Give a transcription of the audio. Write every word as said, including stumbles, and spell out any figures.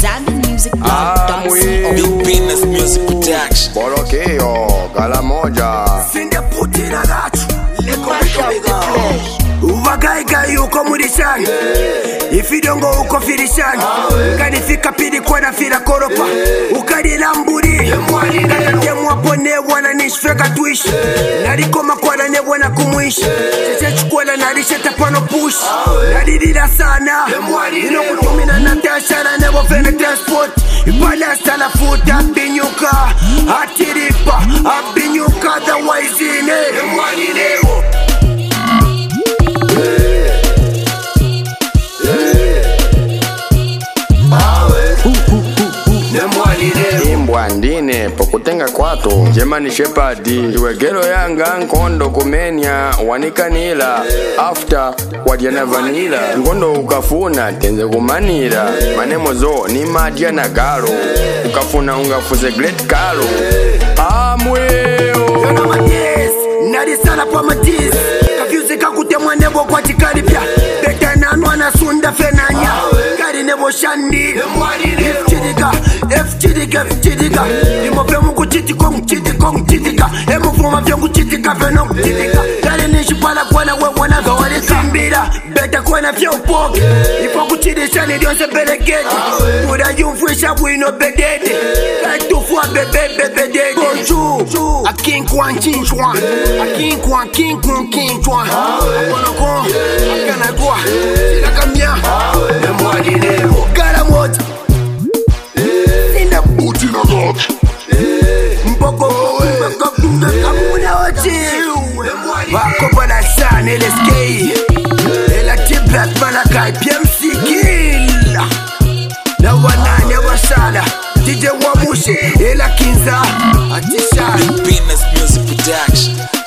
Zambian Music Blog. Big Business Music Production. Bolokeo, gala moja. Sinde putina gachu. Leko leko Uvagaiga yuko murishani. Ifidongo uko firishani. Kanifika pidi kwa na fira koropa. Ukadi lamburi. Katemu wapo newa na nishfeka tuishi. Narikoma kwa na newa na kumuishi. Cheche chukwela narishe tapano push. Nadirida sana. Ino kutumina na tashara newa fene transport. Ipala stala futa abinyuka. Atiripa abinyuka the waizine. Mwani newo. Imbwa ndine pokutenga kwato Jemani Shepadi iwegero yanga nkondo kumenya wanikanila after wadiana vanila nkondo ukafuna tenze kumanila manemo zo ni madia na galo ukafuna ungafuze great kalo amweo Yana matis nari sana pa matis kafyuze kakutemwa nebo kwa chikaripya beta nanwa na sunda fenanya kari nebo shandi F-chidiga, F-chidiga, F-chidiga Imo vemu kuchitiko mchitiko mchitika Emo fuma vyangu chitika veno mchitika Kari nishi pala kwana wewana gawari kambira Beta kwana vya upoke Ifo kuchidisha ni dionse belegeti Kuda yumfwisha wino bedede Katufuwa bebe bebe dede Bonjour, a king kwan king chwan A king kwan king kwan king chwan Akono kon, akana kwa Sila kamya Nemwadi nebo Gara moja Mpoko mpoko kamuna ochi Wako bana sana L S K Ela T-Black Malakai P M C Kill Na wanane wasala D J Wamushe Ela Kinza Atishai Big Business Music Production.